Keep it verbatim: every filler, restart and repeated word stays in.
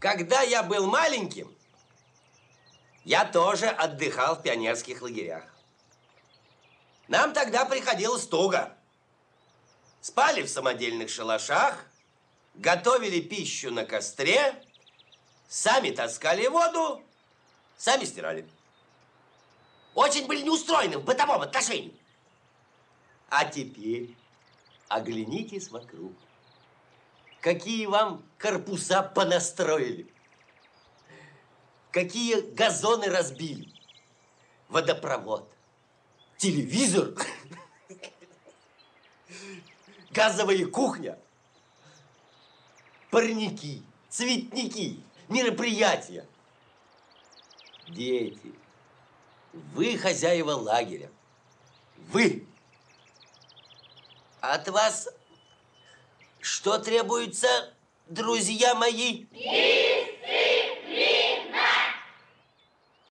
Когда я был маленьким, я тоже отдыхал в пионерских лагерях. Нам тогда приходилось туго. Спали в самодельных шалашах, готовили пищу на костре, сами таскали воду, сами стирали. Очень были неустроены в бытовом отношении. А теперь оглянитесь вокруг. Какие вам корпуса понастроили. Какие газоны разбили. Водопровод, телевизор, газовая кухня, парники, цветники, мероприятия. Дети, вы хозяева лагеря. Вы. От вас что требуется, друзья мои?